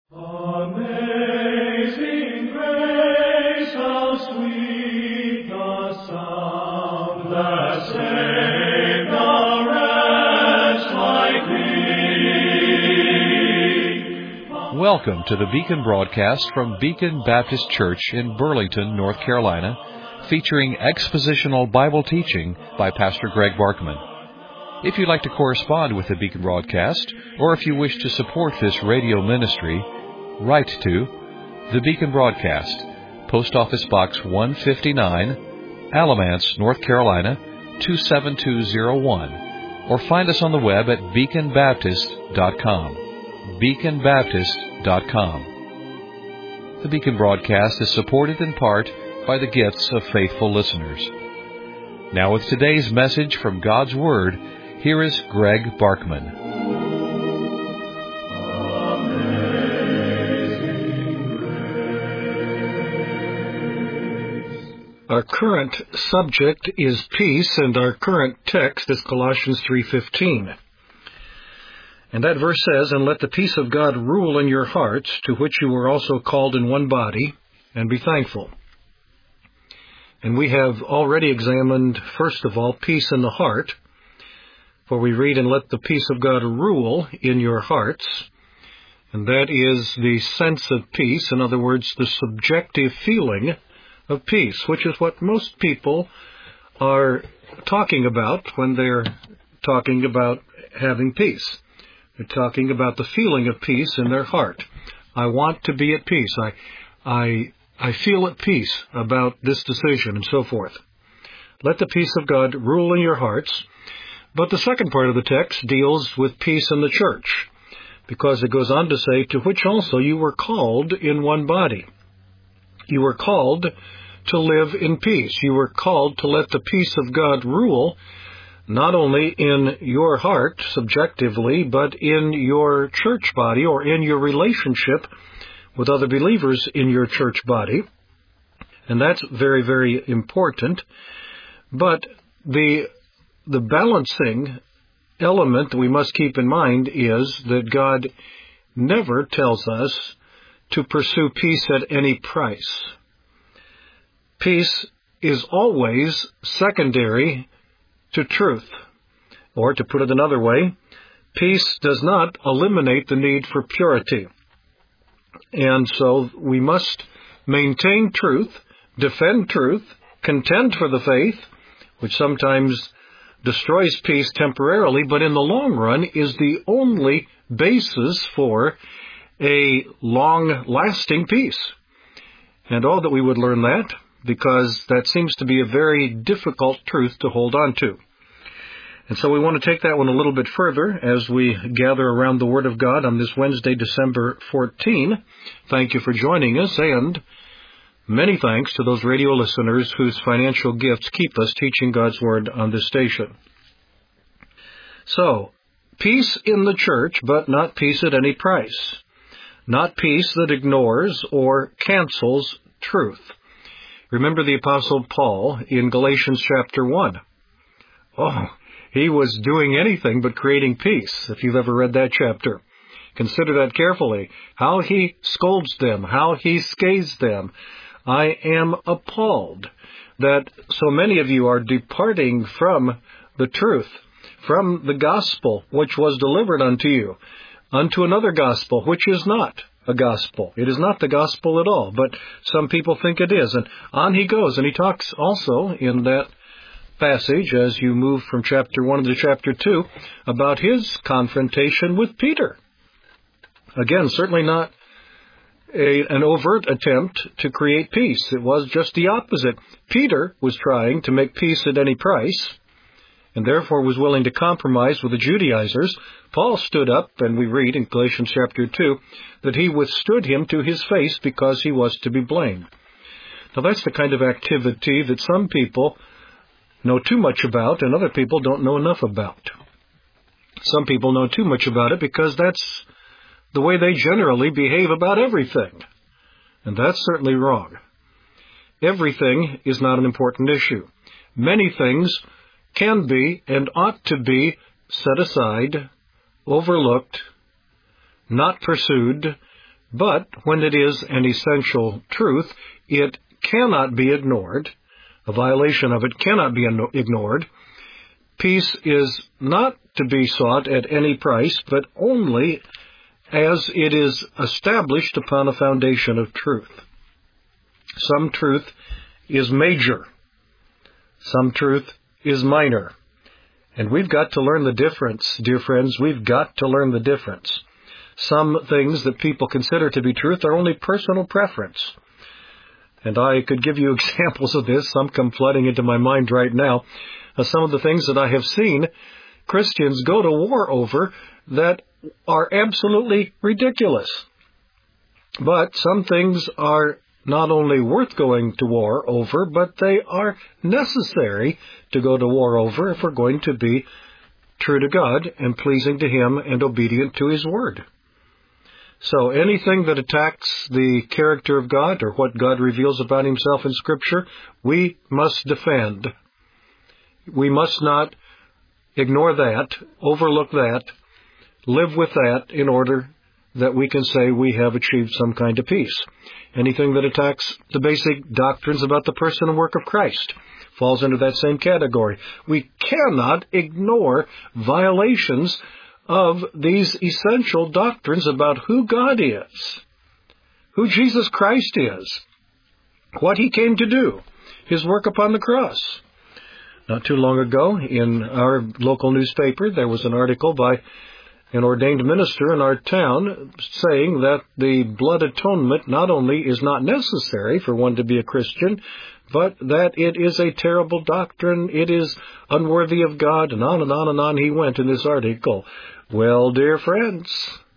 Amazing grace, how sweet the sound that saved a wretch like me. Welcome to the Beacon broadcast from Beacon Baptist Church in Burlington, North Carolina, featuring expositional Bible teaching by Pastor Greg Barkman. If you'd like to correspond with the Beacon broadcast, or if you wish to support this radio ministry, write to the Beacon Broadcast, Post Office Box 159, Alamance, North Carolina 27201, or find us on the web at beaconbaptist.com. beaconbaptist.com. The Beacon Broadcast is supported in part by the gifts of faithful listeners. Now with today's message from God's Word, here is Greg Barkman. Our current subject is peace, and our current text is Colossians 3:15. And that verse says, "And let the peace of God rule in your hearts, to which you were also called in one body, and be thankful." And we have already examined, first of all, peace in the heart, for we read, "And let the peace of God rule in your hearts." And that is the sense of peace, in other words, the subjective feeling of peace, which is what most people are talking about when they're talking about having peace. They're talking about the feeling of peace in their heart. I want to be at peace. I feel at peace about this decision, and so forth. Let the peace of God rule in your hearts. But the second part of the text deals with peace in the church, because it goes on to say, "To which also you were called in one body." You were called to live in peace. You were called to let the peace of God rule, not only in your heart subjectively, but in your church body or in your relationship with other believers in your church body. And that's very, very important. But the balancing element that we must keep in mind is that God never tells us to pursue peace at any price. Peace is always secondary to truth. Or, to put it another way, peace does not eliminate the need for purity. And so we must maintain truth, defend truth, contend for the faith, which sometimes destroys peace temporarily, but in the long run is the only basis for a long-lasting peace. And oh, that we would learn that, because that seems to be a very difficult truth to hold on to. And so we want to take that one a little bit further as we gather around the Word of God on this Wednesday, December 14. Thank you for joining us, and many thanks to those radio listeners whose financial gifts keep us teaching God's Word on this station. So, peace in the church, but not peace at any price. Not peace that ignores or cancels truth. Remember the Apostle Paul in Galatians chapter 1. Oh, he was doing anything but creating peace, if you've ever read that chapter. Consider that carefully. How he scolds them, how he scathes them. I am appalled that so many of you are departing from the truth, from the gospel which was delivered unto you, unto another gospel which is not a gospel. It is not the gospel at all, but some people think it is. And on he goes, and he talks also in that passage, as you move from chapter 1 to chapter 2, about his confrontation with Peter. Again, certainly not an overt attempt to create peace. It was just the opposite. Peter was trying to make peace at any price, and therefore was willing to compromise with the Judaizers. Paul stood up, and we read in Galatians chapter 2, that he withstood him to his face because he was to be blamed. Now that's the kind of activity that some people know too much about, and other people don't know enough about. Some people know too much about it because that's the way they generally behave about everything. And that's certainly wrong. Everything is not an important issue. Many things can be and ought to be set aside, overlooked, not pursued, But when it is an essential truth, it cannot be ignored. A violation of it cannot be ignored. Peace is not to be sought at any price, but only as it is established upon a foundation of truth. Some truth is major. Some truth is minor. And we've got to learn the difference, dear friends. We've got to learn the difference. Some things that people consider to be truth are only personal preference. And I could give you examples of this. Some come flooding into my mind right now. Some of the things that I have seen Christians go to war over that are absolutely ridiculous. But some things are not only worth going to war over, but they are necessary to go to war over if we're going to be true to God and pleasing to Him and obedient to His Word. So anything that attacks the character of God or what God reveals about Himself in Scripture, we must defend. We must not ignore that, overlook that, live with that in order that we can say we have achieved some kind of peace. Anything that attacks the basic doctrines about the person and work of Christ falls into that same category. We cannot ignore violations of these essential doctrines about who God is, who Jesus Christ is, what He came to do, His work upon the cross. Not too long ago, in our local newspaper, there was an article by an ordained minister in our town saying that the blood atonement not only is not necessary for one to be a Christian, but that it is a terrible doctrine, it is unworthy of God, and on and on and on he went in this article. Well, dear friends,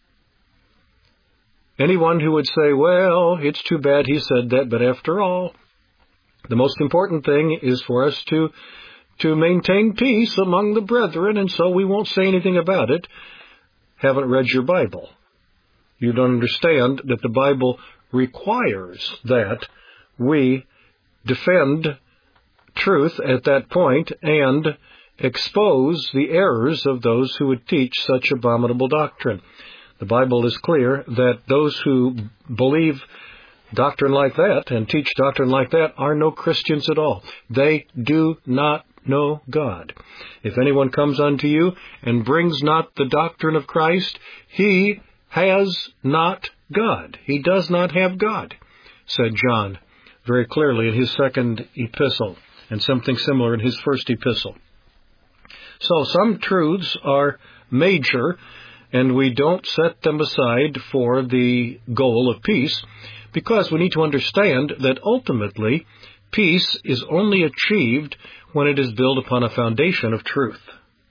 anyone who would say, well, it's too bad he said that, but after all, the most important thing is for us to maintain peace among the brethren, and so we won't say anything about it. Haven't read your Bible. You don't understand that the Bible requires that we defend truth at that point and expose the errors of those who would teach such abominable doctrine. The Bible is clear that those who believe doctrine like that and teach doctrine like that are no Christians at all. They do not know God. If anyone comes unto you and brings not the doctrine of Christ, he has not God. He does not have God, said John very clearly in his second epistle, and something similar in his first epistle. So some truths are major, and we don't set them aside for the goal of peace, because we need to understand that ultimately peace is only achieved when it is built upon a foundation of truth.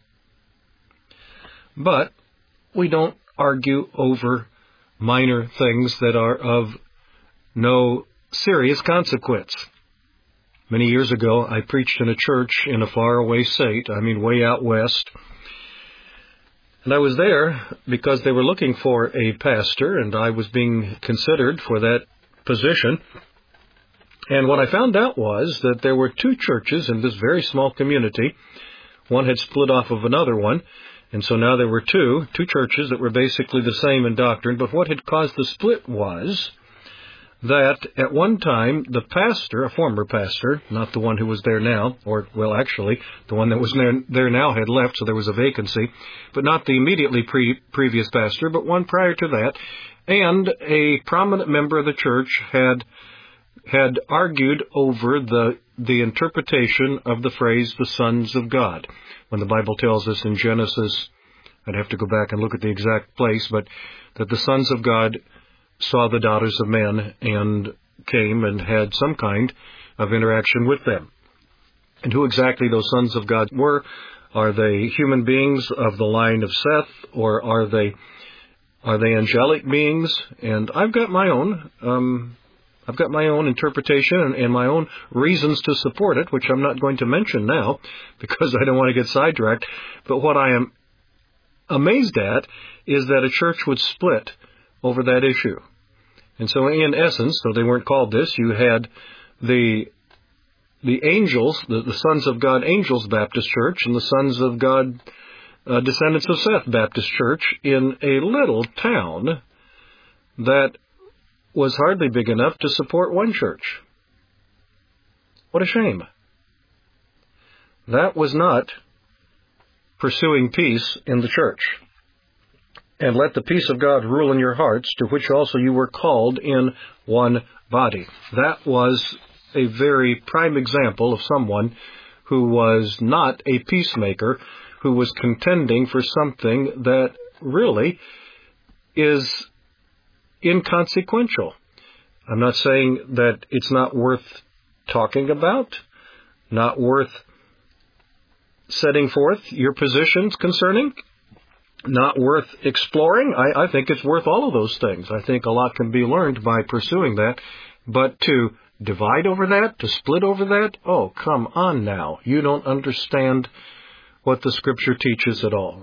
But we don't argue over minor things that are of no serious consequence. Many years ago, I preached in a church in a faraway state, way out west. And I was there because they were looking for a pastor, and I was being considered for that position. And what I found out was that there were two churches in this very small community. One had split off of another one, and so now there were two churches that were basically the same in doctrine. But what had caused the split was that at one time the pastor, a former pastor, not the one who was there now, actually, the one that was there now had left, so there was a vacancy, but not the immediately previous pastor, but one prior to that, and a prominent member of the church had argued over the interpretation of the phrase, the sons of God. When the Bible tells us in Genesis, I'd have to go back and look at the exact place, but that the sons of God saw the daughters of men and came and had some kind of interaction with them. And who exactly those sons of God were? Are they human beings of the line of Seth, or are they angelic beings? And I've got my own interpretation and my own reasons to support it, which I'm not going to mention now because I don't want to get sidetracked. But what I am amazed at is that a church would split over that issue. And so in essence, though they weren't called this, you had the angels, the Sons of God Angels Baptist Church, and the Sons of God Descendants of Seth Baptist Church in a little town that was hardly big enough to support one church. What a shame. That was not pursuing peace in the church. And let the peace of God rule in your hearts, to which also you were called in one body. That was a very prime example of someone who was not a peacemaker, who was contending for something that really is inconsequential. I'm not saying that it's not worth talking about, not worth setting forth your positions concerning, not worth exploring. I think it's worth all of those things. I think a lot can be learned by pursuing that. But to divide over that, to split over that, oh, come on now. You don't understand what the Scripture teaches at all.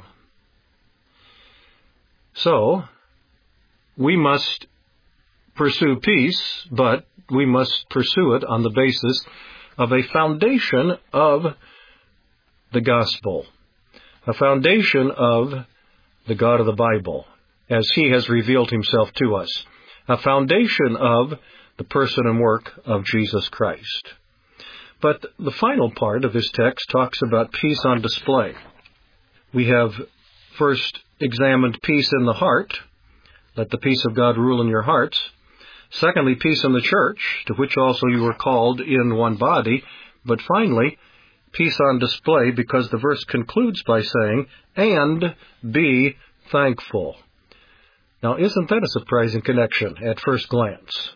So, we must pursue peace, but we must pursue it on the basis of a foundation of the gospel, a foundation of the God of the Bible, as He has revealed Himself to us, a foundation of the person and work of Jesus Christ. But the final part of this text talks about peace on display. We have first examined peace in the heart. Let the peace of God rule in your hearts. Secondly, peace in the church, to which also you were called in one body. But finally, peace on display, because the verse concludes by saying, and be thankful. Now, isn't that a surprising connection at first glance?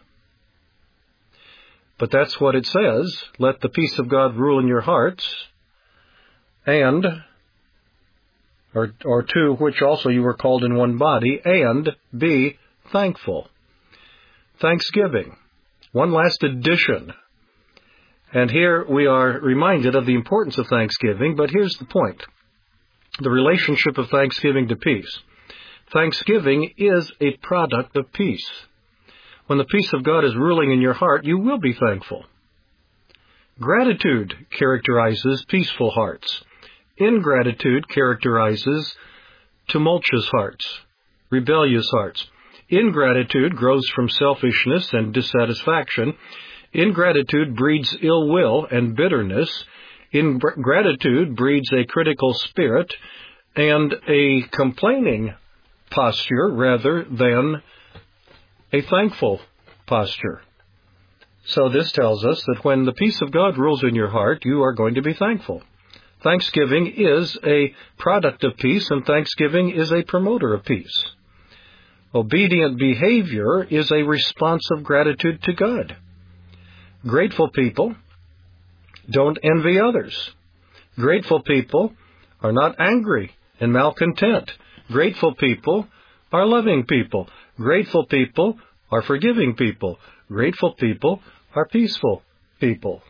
But that's what it says. Let the peace of God rule in your hearts, and, or to which also you were called in one body, and be thankful. Thanksgiving. One last addition. And here we are reminded of the importance of thanksgiving, but here's the point. The relationship of thanksgiving to peace. Thanksgiving is a product of peace. When the peace of God is ruling in your heart, you will be thankful. Gratitude characterizes peaceful hearts. Ingratitude characterizes tumultuous hearts, rebellious hearts. Ingratitude grows from selfishness and dissatisfaction. Ingratitude breeds ill will and bitterness. Ingratitude breeds a critical spirit and a complaining posture rather than a thankful posture. So this tells us that when the peace of God rules in your heart, you are going to be thankful. Thanksgiving is a product of peace, and thanksgiving is a promoter of peace. Obedient behavior is a response of gratitude to God. Grateful people don't envy others. Grateful people are not angry and malcontent. Grateful people are loving people. Grateful people are forgiving people. Grateful people are peaceful people.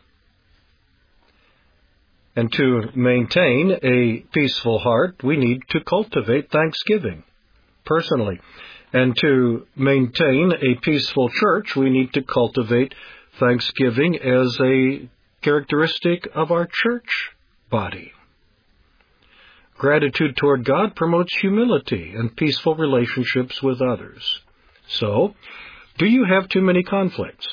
And to maintain a peaceful heart, we need to cultivate thanksgiving personally. And to maintain a peaceful church, we need to cultivate thanksgiving as a characteristic of our church body. Gratitude toward God promotes humility and peaceful relationships with others. So, do you have too many conflicts?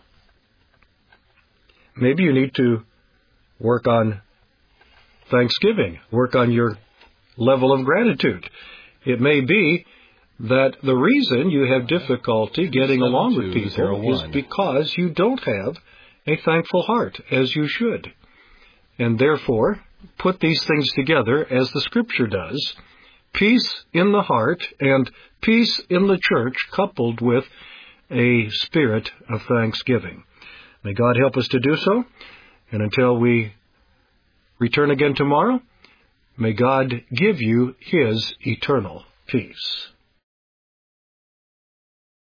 Maybe you need to work on thanksgiving, work on your level of gratitude. It may be that the reason you have difficulty getting along with people is because you don't have a thankful heart, as you should. And therefore, put these things together as the Scripture does, peace in the heart and peace in the church coupled with a spirit of thanksgiving. May God help us to do so. And until we return again tomorrow, may God give you His eternal peace.